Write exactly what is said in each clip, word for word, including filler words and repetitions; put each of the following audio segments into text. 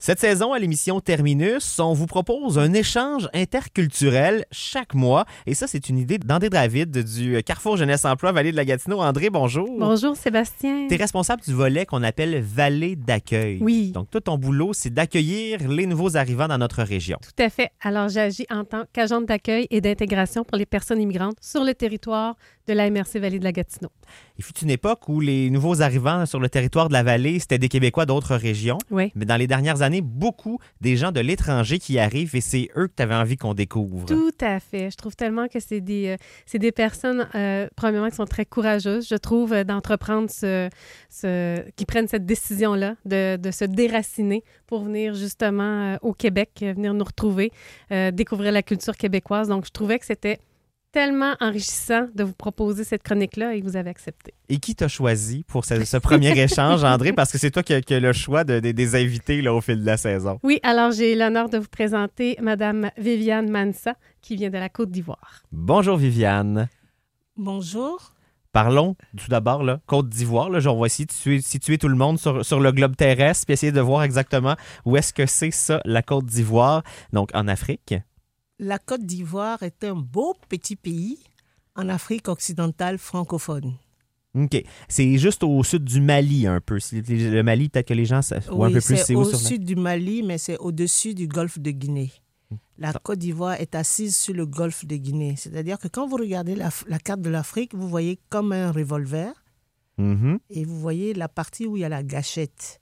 Cette saison, à l'émission Terminus, on vous propose un échange interculturel chaque mois. Et ça, c'est une idée d'André David du Carrefour Jeunesse Emploi Vallée de la Gatineau. André, bonjour. Bonjour, Sébastien. Tu es responsable du volet qu'on appelle Vallée d'accueil. Oui. Donc, toi, ton boulot, c'est d'accueillir les nouveaux arrivants dans notre région. Tout à fait. Alors, j'agis en tant qu'agente d'accueil et d'intégration pour les personnes immigrantes sur le territoire de la M R C Vallée de la Gatineau. Il fut une époque où les nouveaux arrivants sur le territoire de la vallée, c'était des Québécois d'autres régions. Oui. Mais dans les dernières années, beaucoup des gens de l'étranger qui arrivent et c'est eux que tu avais envie qu'on découvre. Tout à fait. Je trouve tellement que c'est des, euh, c'est des personnes, euh, premièrement, qui sont très courageuses, je trouve, euh, d'entreprendre ce, ce, qui prennent cette décision-là de, de se déraciner pour venir justement euh, au Québec, euh, venir nous retrouver, euh, découvrir la culture québécoise. Donc, je trouvais que c'était tellement enrichissant de vous proposer cette chronique-là et vous avez accepté. Et qui t'a choisi pour ce, ce premier échange, André? Parce que c'est toi qui as, qui as le choix de, de, des invités là, au fil de la saison. Oui, alors j'ai l'honneur de vous présenter Mme Viviane Mansa, qui vient de la Côte d'Ivoire. Bonjour, Viviane. Bonjour. Parlons tout d'abord, là, Côte d'Ivoire. Là, on va essayer de situer, situer tout le monde sur, sur le globe terrestre puis essayer de voir exactement où est-ce que c'est ça, la Côte d'Ivoire. Donc, en Afrique. La Côte d'Ivoire est un beau petit pays en Afrique occidentale francophone. OK. C'est juste au sud du Mali, un peu. Le Mali, peut-être que les gens voient oui, un peu plus. C'est, c'est au où sur sud la... du Mali, mais c'est au-dessus du golfe de Guinée. La Côte d'Ivoire est assise sur le golfe de Guinée. C'est-à-dire que quand vous regardez la, la carte de l'Afrique, vous voyez comme un revolver. Mm-hmm. Et vous voyez la partie où il y a la gâchette.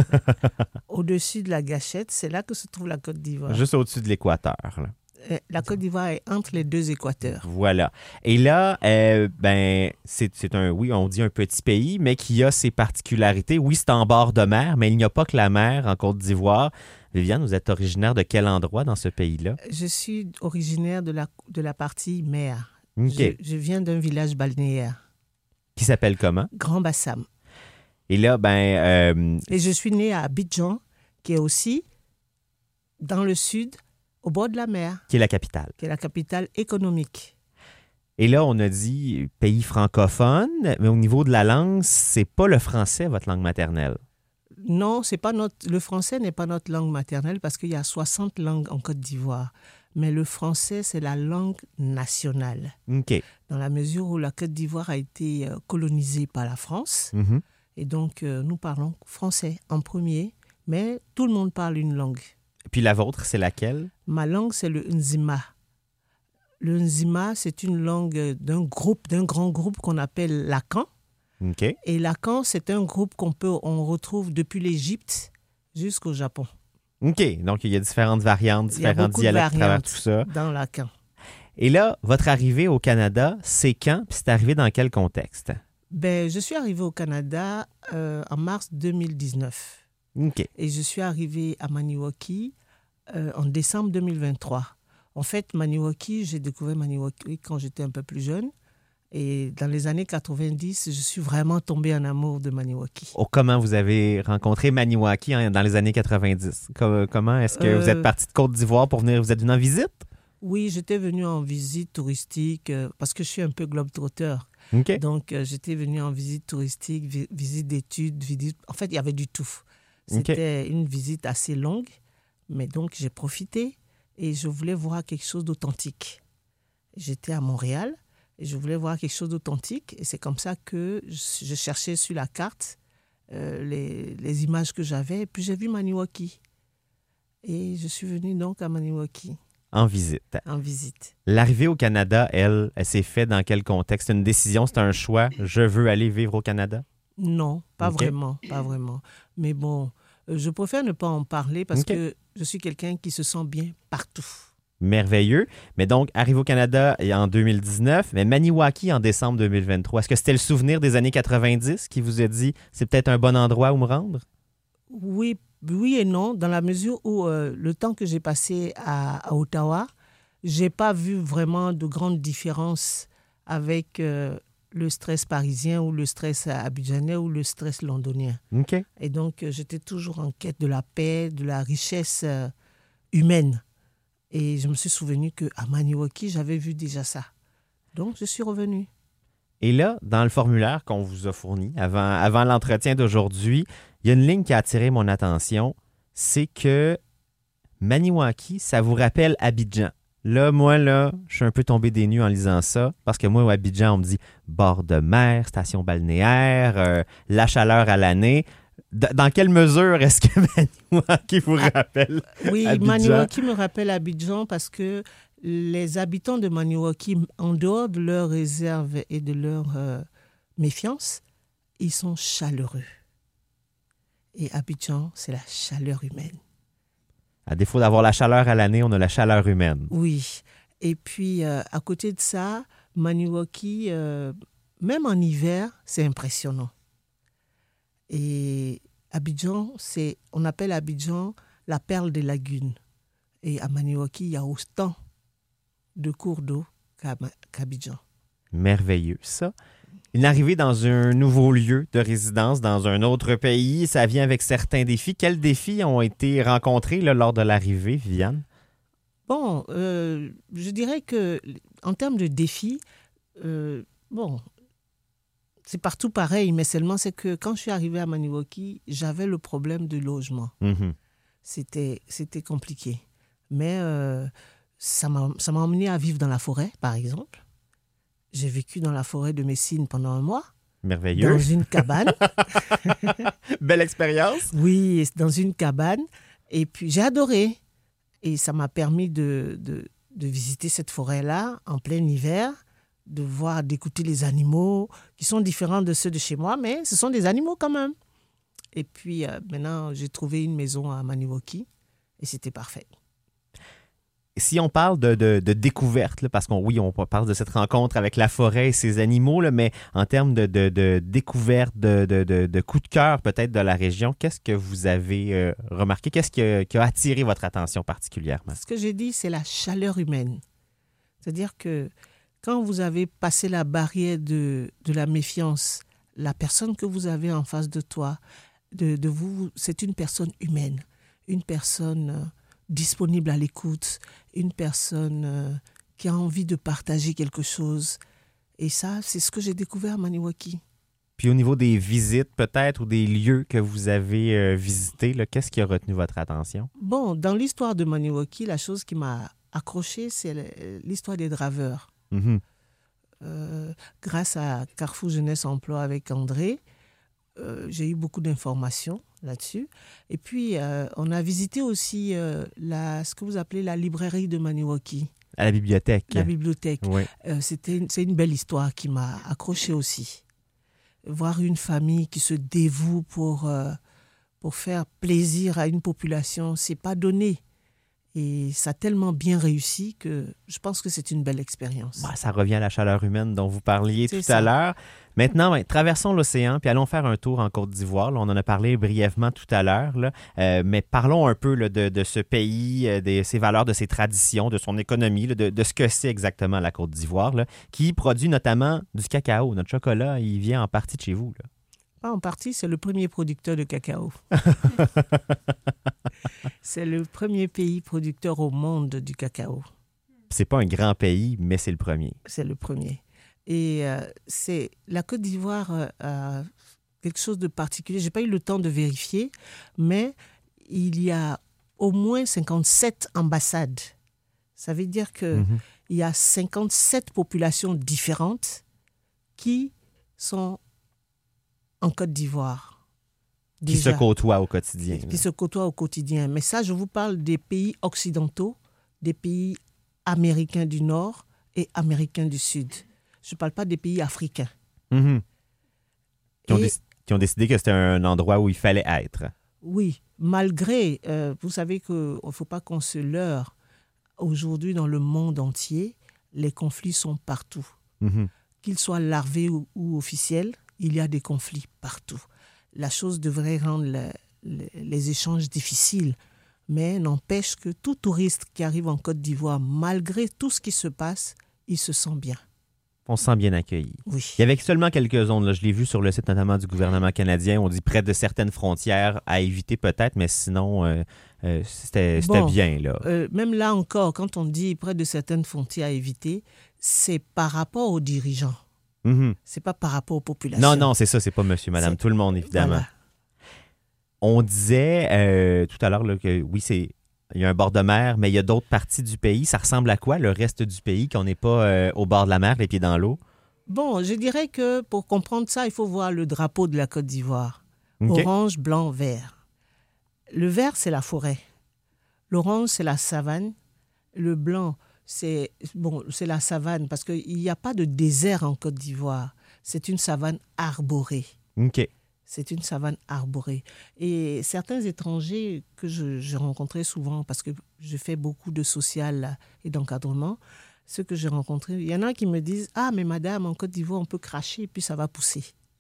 Au-dessus de la gâchette, c'est là que se trouve la Côte d'Ivoire. Juste au-dessus de l'équateur, là. La Côte d'Ivoire est entre les deux équateurs. Voilà. Et là, euh, ben, c'est, c'est un, oui, on dit un petit pays, mais qui a ses particularités. Oui, c'est en bord de mer, mais il n'y a pas que la mer en Côte d'Ivoire. Viviane, vous êtes originaire de quel endroit dans ce pays-là? Je suis originaire de la, de la partie mer. Okay. Je, je viens d'un village balnéaire. Qui s'appelle comment? Grand Bassam. Et là, ben... Euh... Et je suis née à Abidjan, qui est aussi dans le sud, au bord de la mer. Qui est la capitale. Qui est la capitale économique. Et là, on a dit pays francophone, mais au niveau de la langue, c'est pas le français, votre langue maternelle. Non, c'est pas notre, le français n'est pas notre langue maternelle parce qu'il y a soixante langues en Côte d'Ivoire. Mais le français, c'est la langue nationale. OK. Dans la mesure où la Côte d'Ivoire a été colonisée par la France. Mm-hmm. Et donc, euh, nous parlons français en premier, mais tout le monde parle une langue. Puis la vôtre, c'est laquelle? Ma langue, c'est le Nzima. Le Nzima, c'est une langue d'un groupe, d'un grand groupe qu'on appelle Lakan. Okay. Et Lakan, c'est un groupe qu'on peut, on retrouve depuis l'Égypte jusqu'au Japon. OK. Donc, il y a différentes variantes, différents dialectes à travers tout ça. Dans Lakan. Et là, votre arrivée au Canada, c'est quand? Puis c'est arrivé dans quel contexte? Ben, je suis arrivée au Canada euh, en mars deux mille dix-neuf. OK. Et je suis arrivée à Maniwaki euh, en décembre deux mille vingt-trois. En fait, Maniwaki, j'ai découvert Maniwaki quand j'étais un peu plus jeune. Et dans les années quatre-vingt-dix, je suis vraiment tombée en amour de Maniwaki. Oh, comment vous avez rencontré Maniwaki hein, dans les années quatre-vingt-dix? Comment est-ce que euh, vous êtes parti de Côte d'Ivoire pour venir? Vous êtes venu en visite? Oui, j'étais venue en visite touristique euh, parce que je suis un peu globe-trotter. Okay. Donc, euh, j'étais venue en visite touristique, vi- visite d'études, visite... En fait, il y avait du tout. C'était okay. une visite assez longue, mais donc j'ai profité et je voulais voir quelque chose d'authentique. J'étais à Montréal et je voulais voir quelque chose d'authentique et c'est comme ça que je, je cherchais sur la carte euh, les, les images que j'avais et puis j'ai vu Maniwaki. Et je suis venue donc à Maniwaki. En visite. En visite. L'arrivée au Canada, elle, elle s'est faite dans quel contexte? C'est une décision, c'est un choix? Je veux aller vivre au Canada? Non, pas okay. vraiment, pas vraiment. Mais bon, euh, je préfère ne pas en parler parce okay. que je suis quelqu'un qui se sent bien partout. Merveilleux. Mais donc, arrive au Canada en deux mille dix-neuf, mais Maniwaki en décembre deux mille vingt-trois. Est-ce que c'était le souvenir des années quatre-vingt-dix qui vous a dit c'est peut-être un bon endroit où me rendre? Oui, oui et non, dans la mesure où euh, le temps que j'ai passé à, à Ottawa, je n'ai pas vu vraiment de grandes différences avec... Euh, le stress parisien ou le stress abidjanais ou le stress londonien. Okay. Et donc, euh, j'étais toujours en quête de la paix, de la richesse euh, humaine. Et je me suis souvenu qu'à Maniwaki, j'avais vu déjà ça. Donc, je suis revenue. Et là, dans le formulaire qu'on vous a fourni avant, avant l'entretien d'aujourd'hui, il y a une ligne qui a attiré mon attention. c'est que Maniwaki, ça vous rappelle Abidjan. Là, moi, là, je suis un peu tombé des nues en lisant ça, parce que moi, au Abidjan, on me dit bord de mer, station balnéaire, euh, la chaleur à l'année. D- dans quelle mesure est-ce que Maniwaki vous rappelle Oui, Abidjan? Maniwaki me rappelle Abidjan parce que les habitants de Maniwaki, en dehors de leur réserve et de leur euh, méfiance, ils sont chaleureux. Et Abidjan, c'est la chaleur humaine. À défaut d'avoir la chaleur à l'année, on a la chaleur humaine. Oui. Et puis, euh, à côté de ça, Maniwaki, euh, même en hiver, c'est impressionnant. Et Abidjan, c'est, on appelle Abidjan la perle des lagunes. Et à Maniwaki, il y a autant de cours d'eau qu'à, qu'Abidjan. Merveilleux, ça. Une arrivée dans un nouveau lieu de résidence, dans un autre pays, ça vient avec certains défis. Quels défis ont été rencontrés là, lors de l'arrivée, Viviane? Bon, euh, je dirais que en termes de défis, euh, bon, c'est partout pareil, mais seulement c'est que quand je suis arrivée à Maniwaki, j'avais le problème du logement. Mm-hmm. C'était, c'était compliqué. Mais euh, ça m'a, ça m'a emmené à vivre dans la forêt, par exemple. J'ai vécu dans la forêt de Messine pendant un mois. Merveilleux. Dans une cabane. Belle expérience. Oui, dans une cabane. Et puis, j'ai adoré. Et ça m'a permis de, de, de visiter cette forêt-là en plein hiver, de voir, d'écouter les animaux qui sont différents de ceux de chez moi, mais ce sont des animaux quand même. Et puis, euh, maintenant, j'ai trouvé une maison à Maniwaki et c'était parfait. Si on parle de, de, de découverte, là, parce qu'on oui, on parle de cette rencontre avec la forêt et ses animaux, là, mais en termes de, de, de découverte, de, de, de, de coup de cœur peut-être de la région, qu'est-ce que vous avez euh, remarqué? Qu'est-ce qui a, qui a attiré votre attention particulièrement? Ce que j'ai dit, c'est la chaleur humaine. C'est-à-dire que quand vous avez passé la barrière de, de la méfiance, la personne que vous avez en face de toi, de, de vous, c'est une personne humaine, une personne... Euh, disponible à l'écoute, une personne euh, qui a envie de partager quelque chose. Et ça, c'est ce que j'ai découvert à Maniwaki. Puis au niveau des visites peut-être ou des lieux que vous avez euh, visités, là, qu'est-ce qui a retenu votre attention? Bon, dans l'histoire de Maniwaki, la chose qui m'a accroché, c'est l'histoire des draveurs. Mm-hmm. Euh, grâce à Carrefour Jeunesse Emploi avec André, euh, j'ai eu beaucoup d'informations là-dessus. Et puis, euh, on a visité aussi euh, la, ce que vous appelez la librairie de Maniwaki. À la bibliothèque. La bibliothèque. Oui. Euh, c'était une, c'est une belle histoire qui m'a accrochée aussi. Voir une famille qui se dévoue pour, euh, pour faire plaisir à une population, c'est pas donné. Et ça a tellement bien réussi que je pense que c'est une belle expérience. Bah, ça revient à la chaleur humaine dont vous parliez C'est tout ça. à l'heure. Maintenant, ben, traversons l'océan puis allons faire un tour en Côte d'Ivoire. Là, on en a parlé brièvement tout à l'heure, là. Euh, mais parlons un peu là, de, de ce pays, euh, de ses valeurs, de ses traditions, de son économie, là, de, de ce que c'est exactement la Côte d'Ivoire, là, qui produit notamment du cacao. Notre chocolat, il vient en partie de chez vous, là. Pas en partie, c'est le premier producteur de cacao. C'est le premier pays producteur au monde du cacao. C'est pas un grand pays, mais c'est le premier. C'est le premier. Et euh, c'est, la Côte d'Ivoire euh, a quelque chose de particulier. Je n'ai pas eu le temps de vérifier, mais il y a au moins cinquante-sept ambassades. Ça veut dire qu'il Mm-hmm. y a cinquante-sept populations différentes qui sont en Côte d'Ivoire. Qui Déjà. se côtoient au quotidien. Qui là. se côtoient au quotidien. Mais ça, je vous parle des pays occidentaux, des pays américains du Nord et américains du Sud. Je ne parle pas des pays africains. Mm-hmm. Qui, ont Et- déc- qui ont décidé que c'était un endroit où il fallait être. Oui, malgré, euh, vous savez qu'il ne faut pas qu'on se leurre. Aujourd'hui, dans le monde entier, les conflits sont partout. Mm-hmm. Qu'ils soient larvés ou, ou officiels, il y a des conflits partout. La chose devrait rendre le- le- les échanges difficiles, mais n'empêche que tout touriste qui arrive en Côte d'Ivoire, malgré tout ce qui se passe, il se sent bien. On se sent bien accueilli. Oui. Il y avait seulement quelques zones, là. Je l'ai vu sur le site notamment du gouvernement canadien. On dit près de certaines frontières à éviter peut-être, mais sinon, euh, euh, c'était, c'était Bon. bien. Là. Euh, même là encore, quand on dit près de certaines frontières à éviter, c'est par rapport aux dirigeants. Mhm. C'est pas par rapport aux populations. Non, non, c'est ça, c'est pas monsieur, madame, C'est- tout le monde, évidemment. Voilà. On disait euh, tout à l'heure là, que oui, c'est il y a un bord de mer, mais il y a d'autres parties du pays. Ça ressemble à quoi, le reste du pays, qu'on n'est pas euh, au bord de la mer, les pieds dans l'eau? Bon, je dirais que pour comprendre ça, il faut voir le drapeau de la Côte d'Ivoire. Okay. Orange, blanc, vert. Le vert, c'est la forêt. L'orange, c'est la savane. Le blanc, c'est, bon, c'est la savane parce qu'il n'y a pas de désert en Côte d'Ivoire. C'est une savane arborée. OK. C'est une savane arborée. Et certains étrangers que je, je rencontrais souvent, parce que je fais beaucoup de social et d'encadrement, ceux que j'ai rencontrés, il y en a qui me disent « Ah, mais madame, en Côte d'Ivoire, on peut cracher et puis ça va pousser. »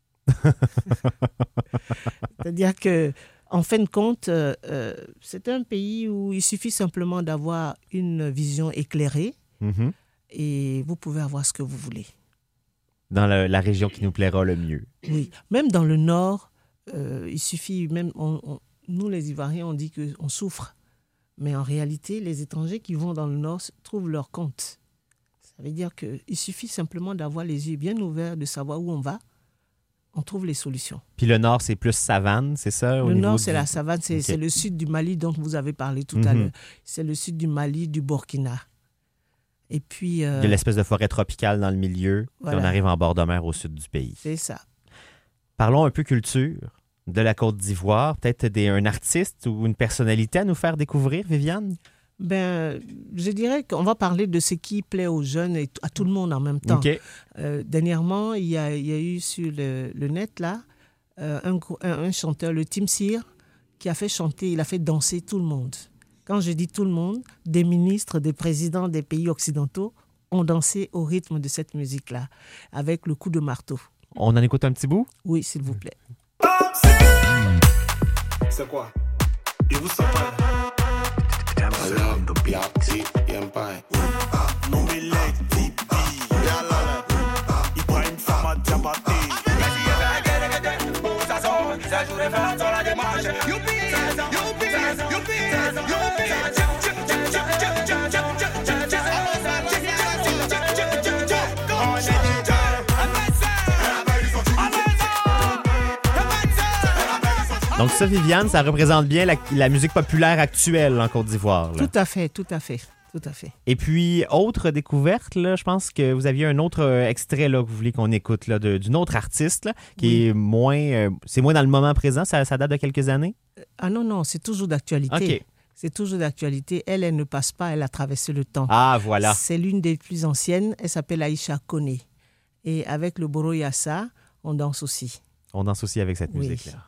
C'est-à-dire que, en fin de compte, euh, euh, c'est un pays où il suffit simplement d'avoir une vision éclairée mm-hmm. et vous pouvez avoir ce que vous voulez. Dans la, la région qui nous plaira le mieux. Oui, même dans le nord, euh, il suffit, même on, on, nous les Ivoiriens, on dit qu'on souffre. Mais en réalité, les étrangers qui vont dans le nord trouvent leur compte. Ça veut dire qu'il suffit simplement d'avoir les yeux bien ouverts, de savoir où on va. On trouve les solutions. Puis le nord, c'est plus savane, c'est ça? Au le nord, du... c'est la savane. C'est, okay. c'est le sud du Mali dont vous avez parlé tout mm-hmm. à l'heure. C'est le sud du Mali, du Burkina. Et puis... Euh... de l'espèce de forêt tropicale dans le milieu. Voilà. Puis on arrive en bord de mer au sud du pays. C'est ça. Parlons un peu culture de la Côte d'Ivoire. Peut-être des, un artiste ou une personnalité à nous faire découvrir, Viviane? Ben, je dirais qu'on va parler de ce qui plaît aux jeunes et à tout le monde en même temps. Okay. Euh, dernièrement, il y, a, il y a eu sur le, le net, là, euh, un, un, un chanteur, le Timsir, qui a fait chanter, il a fait danser tout le monde. Quand je dis tout le monde, des ministres, des présidents des pays occidentaux ont dansé au rythme de cette musique-là, avec le coup de marteau. On en écoute un petit bout? Oui, s'il vous plaît. C'est quoi? Il vous sépare. Donc ça, Viviane, ça représente bien la, la musique populaire actuelle en Côte d'Ivoire. Là. Tout à fait, tout à fait, tout à fait. Et puis, autre découverte, là, je pense que vous aviez un autre euh, extrait là, que vous voulez qu'on écoute là, de, d'une autre artiste là, qui oui. est moins, euh, c'est moins dans le moment présent. Ça, ça date de quelques années? Ah non, non, c'est toujours d'actualité. OK. C'est toujours d'actualité. Elle, elle ne passe pas, elle a traversé le temps. Ah, voilà. C'est l'une des plus anciennes. Elle s'appelle Aïcha Koné. Et avec le Boro Yassa, on danse aussi. On danse aussi avec cette oui. musique-là.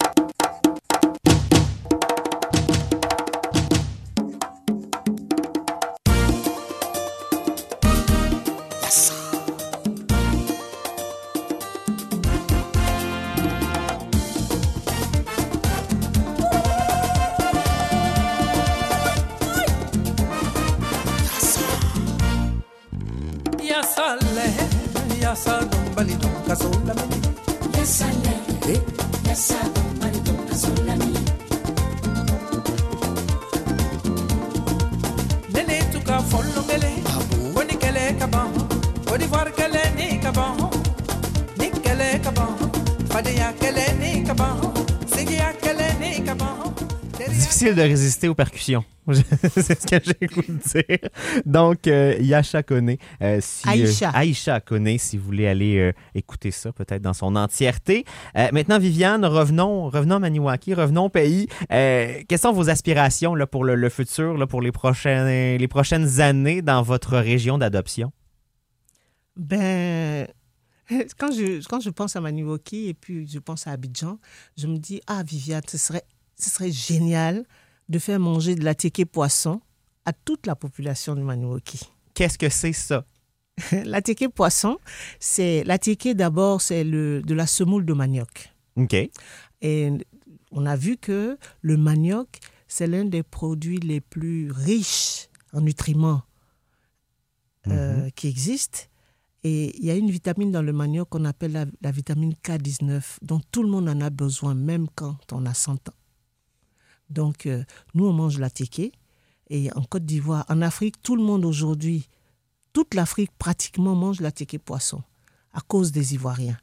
Difficile de résister aux percussions. C'est ce que j'ai le goût de dire. Donc, euh, Yasha Koné. Euh, si, Aïcha. Euh, Aïcha Koné, si vous voulez aller euh, écouter ça, peut-être dans son entièreté. Euh, maintenant, Viviane, revenons, revenons à Maniwaki, revenons au pays. Euh, quelles sont vos aspirations là, pour le, le futur, là, pour les prochaines, les prochaines années dans votre région d'adoption? Ben... Quand je, quand je pense à Maniwaki et puis je pense à Abidjan, je me dis, ah Viviane, ce serait, ce serait génial de faire manger de la tiké poisson à toute la population de Maniwaki. Qu'est-ce que c'est ça? La tiké poisson, c'est, la tiké d'abord, c'est le, de la semoule de manioc. OK. Et on a vu que le manioc, c'est l'un des produits les plus riches en nutriments euh, mm-hmm. qui existent. Et il y a une vitamine dans le manioc qu'on appelle la, la vitamine K dix-neuf, dont tout le monde en a besoin, même quand on a cent ans. Donc, euh, nous, on mange la tiké. Et en Côte d'Ivoire, en Afrique, tout le monde aujourd'hui, toute l'Afrique pratiquement mange la tiké poisson à cause des Ivoiriens.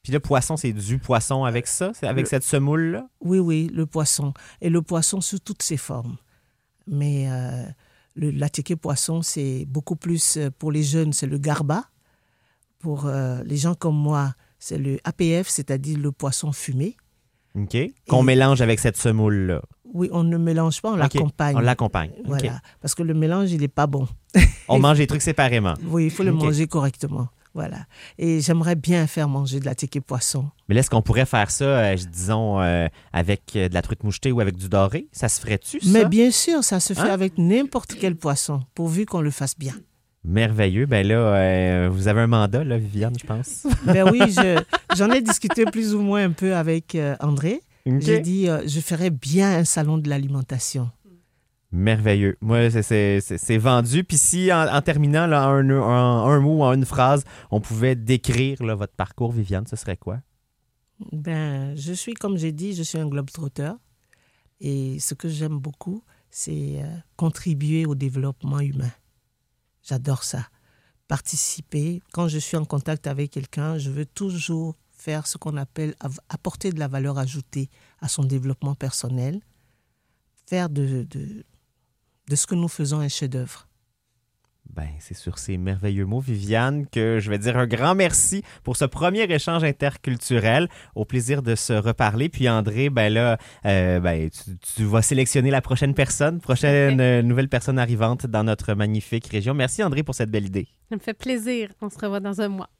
Puis le poisson, c'est du poisson avec ça, c'est avec Le- cette semoule-là? Oui, oui, le poisson. Et le poisson sous toutes ses formes. Mais euh, le l'attiqué poisson, c'est beaucoup plus, euh, pour les jeunes, c'est le garba. Pour euh, les gens comme moi, c'est le A P F, c'est-à-dire le poisson fumé. OK. Qu'on Et- mélange avec cette semoule-là. Oui, on ne mélange pas, on OK. l'accompagne. On l'accompagne. OK. Voilà. Parce que le mélange, il n'est pas bon. On mange les trucs séparément. Oui, il faut le OK. manger correctement. Voilà. Et j'aimerais bien faire manger de l'attiqué poisson. Mais là, est-ce qu'on pourrait faire ça, euh, disons, euh, avec euh, de la truite mouchetée ou avec du doré? Ça se ferait-tu, ça? Mais bien sûr, ça se fait Hein? avec n'importe quel poisson, pourvu qu'on le fasse bien. Merveilleux. Ben là, euh, vous avez un mandat, là, Viviane, je pense. Ben oui, je- j'en ai discuté plus ou moins un peu avec euh, André. OK. J'ai dit, euh, je ferais bien un salon de l'alimentation. Merveilleux. Moi, c'est- c'est c'est- c'est vendu. Puis si, en, en terminant, là, un, un, un mot ou en une phrase, on pouvait décrire là, votre parcours, Viviane, ce serait quoi? Ben, je suis, comme j'ai dit, je suis un globe-trotteur. Et ce que j'aime beaucoup, c'est euh, contribuer au développement humain. J'adore ça. Participer. Quand je suis en contact avec quelqu'un, je veux toujours faire ce qu'on appelle av- apporter de la valeur ajoutée à son développement personnel. Faire de, de, de ce que nous faisons un chef-d'œuvre. Ben, c'est sur ces merveilleux mots, Viviane, que je vais dire un grand merci pour ce premier échange interculturel. Au plaisir de se reparler. Puis André, ben là, euh, ben, tu, tu vas sélectionner la prochaine personne, prochaine euh, nouvelle personne arrivante dans notre magnifique région. Merci André pour cette belle idée. Ça me fait plaisir. On se revoit dans un mois.